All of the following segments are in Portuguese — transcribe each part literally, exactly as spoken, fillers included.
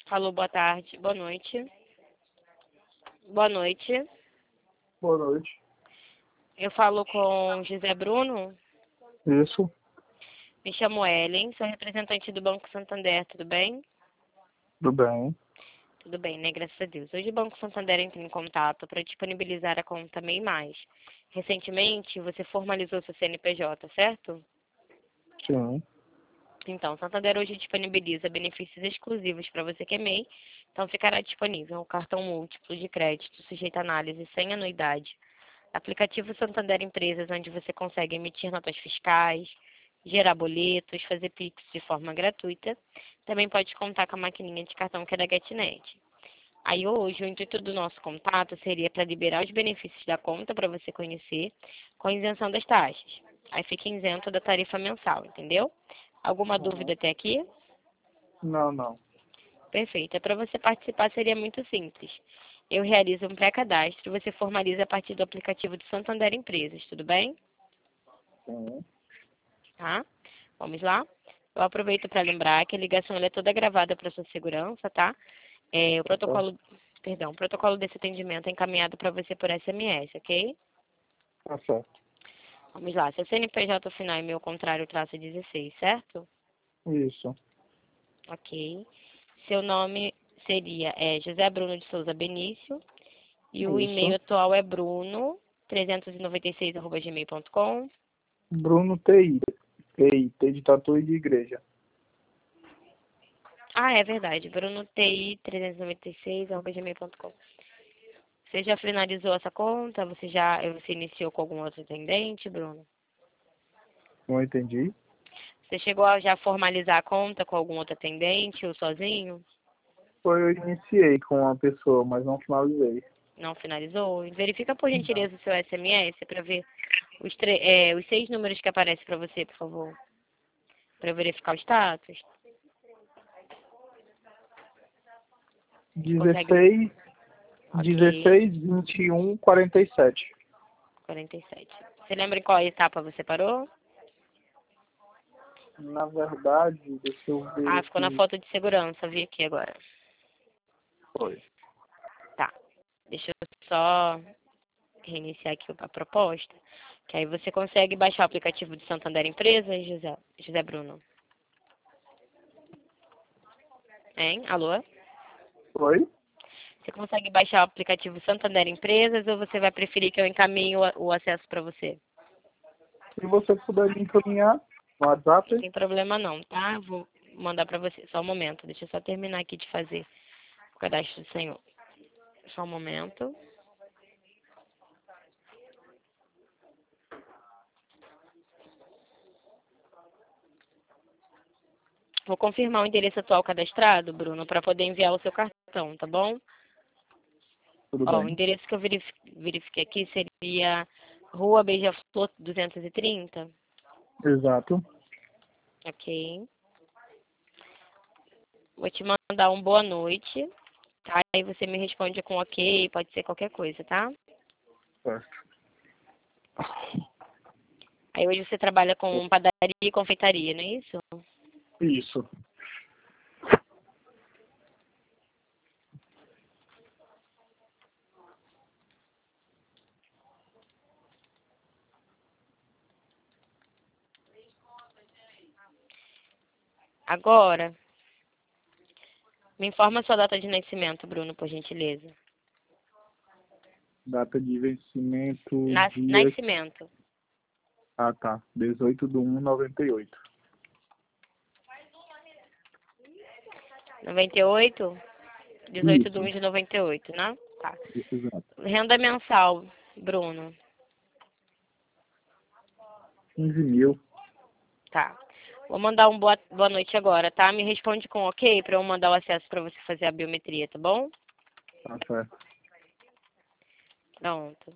Alô, boa tarde. Boa noite. Boa noite. Boa noite. Eu falo com José Bruno. Isso. Me chamo Ellen, sou representante do Banco Santander, tudo bem? Tudo bem. Tudo bem, né? Graças a Deus. Hoje o Banco Santander entrou em contato para disponibilizar a conta MEI Mais. Recentemente, você formalizou seu C N P J, certo? Sim. Então, o Santander hoje disponibiliza benefícios exclusivos para você que é MEI. Então, ficará disponível o cartão múltiplo de crédito sujeito à análise sem anuidade. Aplicativo Santander Empresas, onde você consegue emitir notas fiscais, gerar boletos, fazer Pix de forma gratuita. Também pode contar com a maquininha de cartão que é da GetNet. Aí hoje, o intuito do nosso contato seria para liberar os benefícios da conta para você conhecer, com isenção das taxas. Aí fica isento da tarifa mensal, entendeu? Alguma Uhum. dúvida até aqui? Não, não. Perfeito. Para você participar seria muito simples. Eu realizo um pré-cadastro e você formaliza a partir do aplicativo do Santander Empresas, tudo bem? Sim. Tá? Vamos lá? Eu aproveito para lembrar que a ligação ela é toda gravada para sua segurança, tá? É, o protocolo, perdão, o protocolo desse atendimento é encaminhado para você por S M S, ok? Tá certo. Vamos lá. Seu C N P J final é meu contrário traço dezesseis, certo? Isso. Ok. Seu nome seria é, José Bruno de Souza Benício. E o e-mail Isso. atual é bruno trezentos e noventa e seis arroba gmail ponto com. Bruno T I. T I. T de tatu e de igreja. Ah, é verdade. bruno t i trezentos e noventa e seis arroba gmail ponto com. Você já finalizou essa conta? Você já você iniciou com algum outro atendente, Bruno? Não entendi. Você chegou a já formalizar a conta com algum outro atendente ou sozinho? Foi, eu iniciei com uma pessoa, mas não finalizei. Não finalizou? Verifica, por Não. gentileza, o seu S M S para ver os, tre- é, os seis números que aparecem para você, por favor. Para eu verificar o status. Consegue? dezesseis, Ok. dezesseis, vinte e um, quarenta e sete. quarenta e sete. Você lembra em qual etapa você parou? Na verdade, deixa eu ver Ah, ficou na aqui. foto de segurança, vi aqui agora. Foi. Tá. Deixa eu só reiniciar aqui a proposta. Que aí você consegue baixar o aplicativo de Santander Empresas, José, José Bruno. Hein? Alô? Foi? Você consegue baixar o aplicativo Santander Empresas ou você vai preferir que eu encaminhe o, o acesso para você? Se você puder me encaminhar no Não WhatsApp. tem problema não, tá? Eu vou mandar para você. Só um momento. Deixa eu só terminar aqui de fazer o cadastro do senhor. Só um momento. Vou confirmar o endereço atual cadastrado, Bruno, para poder enviar o seu cartão, tá bom? Tudo Ó, o bem. endereço que eu verif- verifiquei aqui seria Rua Beija-Flor duzentos e trinta. Exato. Ok. Vou te mandar um boa noite, tá? Aí você me responde com ok, pode ser qualquer coisa, tá? Certo. Aí hoje você trabalha com padaria e confeitaria, não é isso? Isso. Agora, me informa a sua data de nascimento, Bruno, por gentileza. Data de vencimento, Nas dia... nascimento. Ah, tá. dezoito de um de noventa e oito. noventa e oito? dezoito de um Isso. de noventa e oito, né? Tá. Isso, exato. Renda mensal, Bruno. quinze mil. Tá. Vou mandar um boa, boa noite agora, tá? Me responde com ok para eu mandar o acesso para você fazer a biometria, tá bom? Tá certo. Pronto.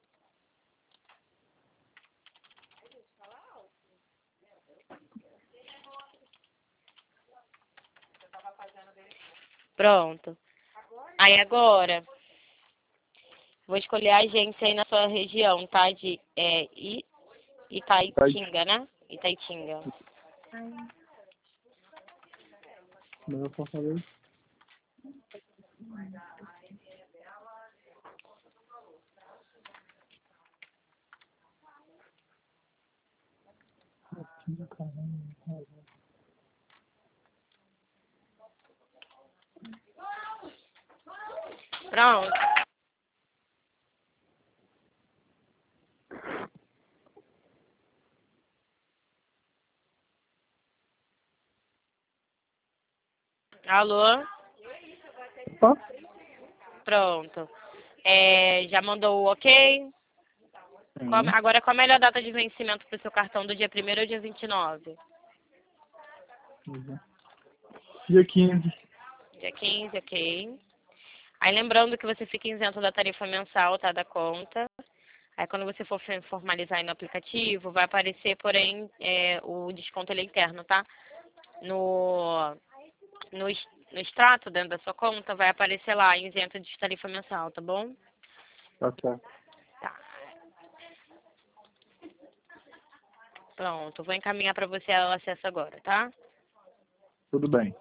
Pronto. Aí agora, vou escolher a agência aí na sua região, tá? De é, I, Tá, Itaitinga, né? Itaitinga. não, eu posso fazer? Pronto. Alô? Opa. Pronto. É, já mandou o ok? Qual- Sim. agora, qual a melhor data de vencimento para o seu cartão, do dia primeiro ao dia vinte e nove? Dia quinze. Dia quinze, ok. Aí lembrando que você fica isento da tarifa mensal, tá, da conta. Aí quando você for fe- formalizar aí no aplicativo, vai aparecer, porém, é, o desconto ele é interno, tá? No, no, ex- no extrato dentro da sua conta vai aparecer lá, isento de tarifa mensal, tá bom? Tá certo. Tá. Pronto, vou encaminhar para você o acesso agora, tá? Tudo bem.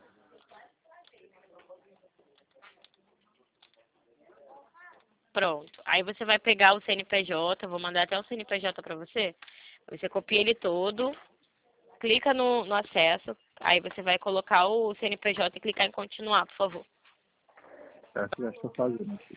Pronto. Aí você vai pegar o C N P J, vou mandar até o C N P J para você. Você copia ele todo, clica no, no acesso, aí você vai colocar o C N P J e clicar em continuar, por favor. Certo, já estou fazendo aqui.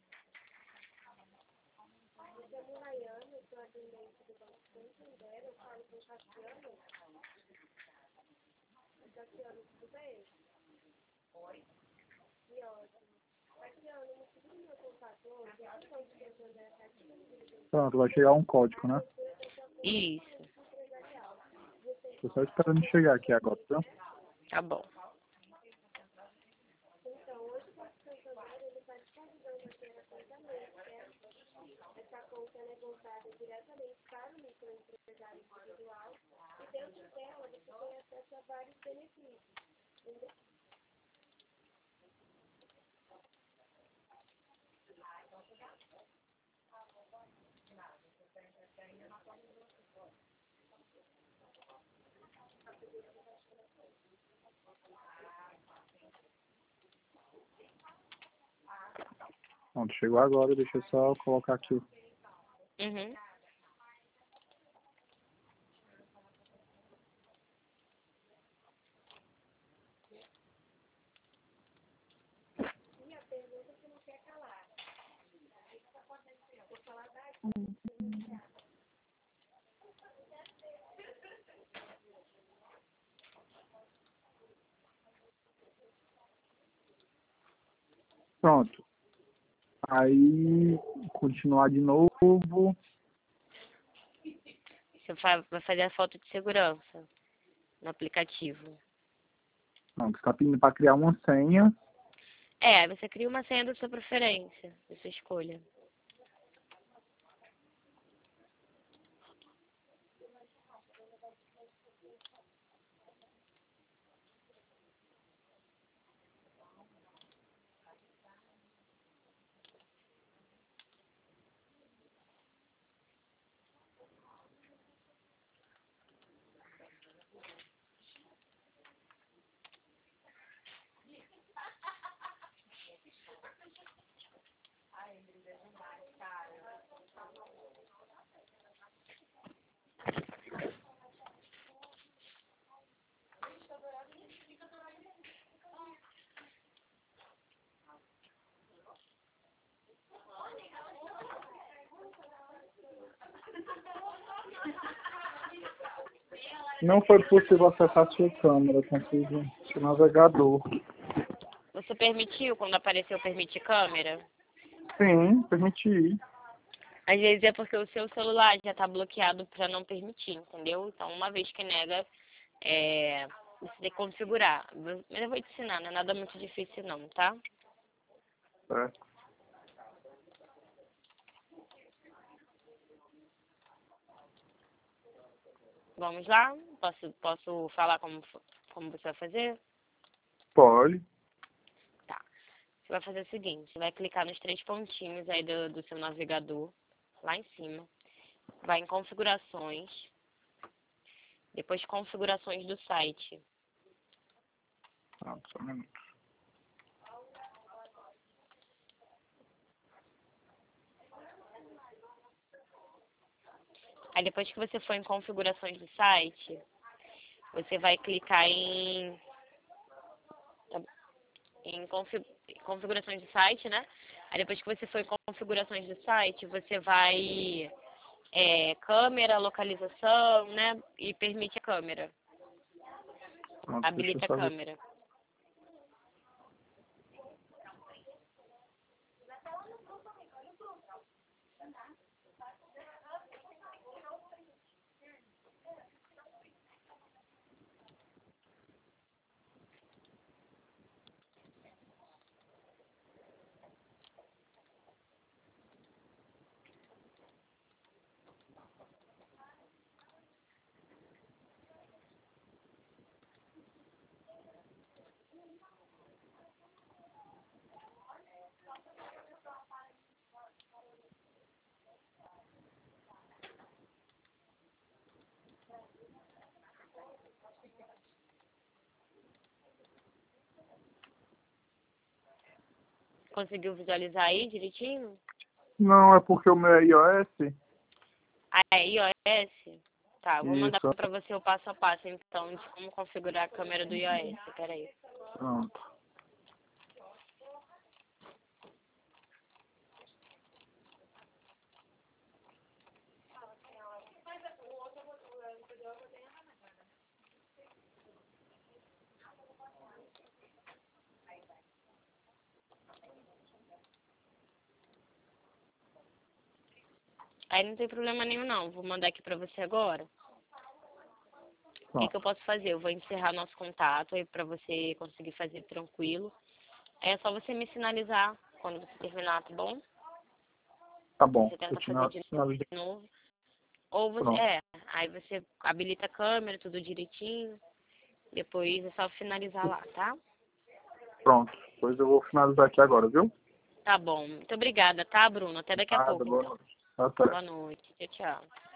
Pronto, vai chegar um código, né? Isso, Tô só esperando chegar aqui agora, tá? tá bom. Pronto, chegou agora, deixa eu só colocar aqui. Uhum. Pronto. Aí, continuar de novo. Você fa- vai fazer a foto de segurança no aplicativo. Não, você está pedindo para criar uma senha. É, aí você cria uma senha da sua preferência, da sua escolha. Não foi possível acessar sua câmera com seu seu navegador. Você permitiu quando apareceu permitir câmera? Sim, permiti. Às vezes é porque o seu celular já está bloqueado para não permitir, entendeu? Então, uma vez que nega, é, você tem que configurar. Mas eu vou te ensinar, não é nada muito difícil não, tá? Certo. Vamos lá? Posso, posso falar como, como você vai fazer? Pode. Tá. Você vai fazer o seguinte, você vai clicar nos três pontinhos aí do, do seu navegador, lá em cima. Vai em configurações, depois configurações do site. Ah, só um minuto. Aí depois que você for em configurações do site, você vai clicar em, em config, configurações do site, né? Aí depois que você for em configurações do site, você vai é, câmera, localização, né? E permite a câmera. Pronto, deixa eu Habilita a só ver. câmera. Conseguiu visualizar aí direitinho? Não, é porque o meu é iOS. Ah, é iOS? Tá, vou mandar Isso, pra você o passo a passo, então, de como configurar a câmera do iOS. Peraí. pronto. Aí não tem problema nenhum, não. Vou mandar aqui pra você agora. O que, que eu Pronto. posso fazer? Eu vou encerrar nosso contato aí pra você conseguir fazer tranquilo. Aí é só você me sinalizar quando você terminar, tá bom? Tá bom. Você Eu tenta te fazer de sinalizei. novo. Ou você, Pronto. é, aí você habilita a câmera, tudo direitinho. Depois é só finalizar lá, tá? Pronto. Pois eu vou finalizar aqui agora, viu? Tá bom. Muito obrigada, tá, Bruno? Até daqui a Nada, pouco, boa então. noite. Até. Boa noite. Tchau, tchau.